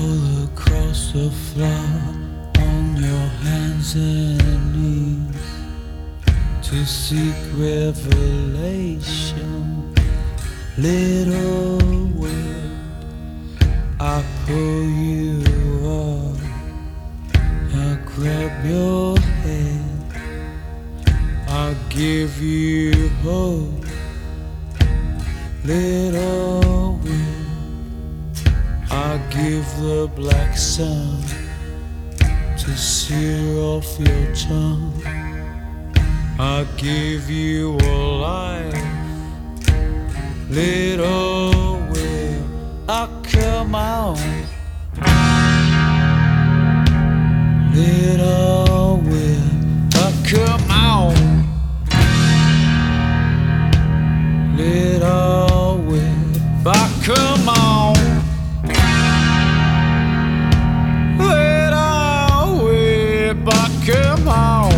Crawl across the floor on your hands and knees to seek revelation. Little wind, I pull you up, I grab your hand, I give you hope. Little wind, I give the black sun to sear off your tongue. I give you a life. Little wind, I come on. Little wind, I come on. Little wind, I come on. Little wind, I come on.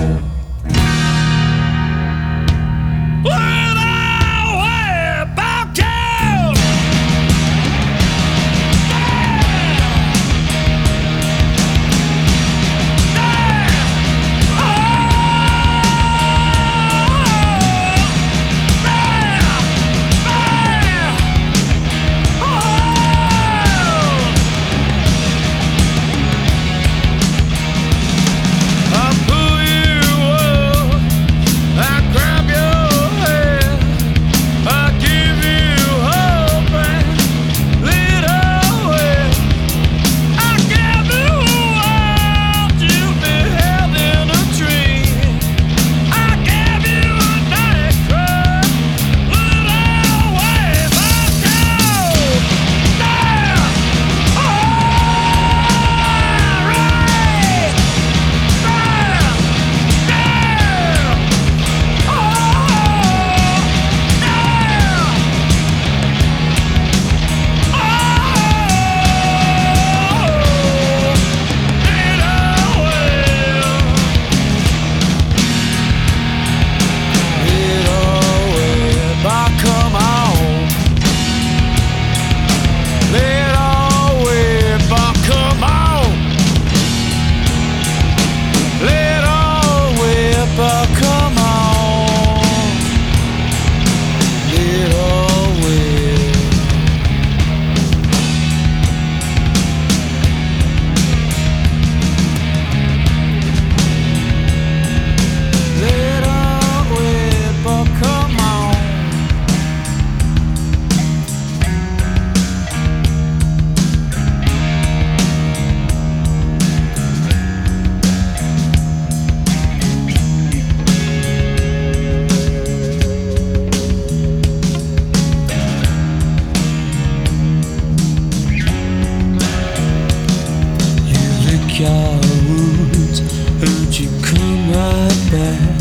Your wounds, and you come right back.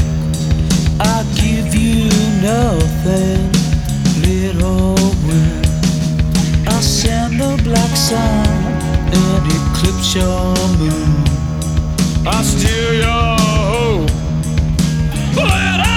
I give you nothing, little wind. I send the black sun and eclipse your moon. I steal your hope.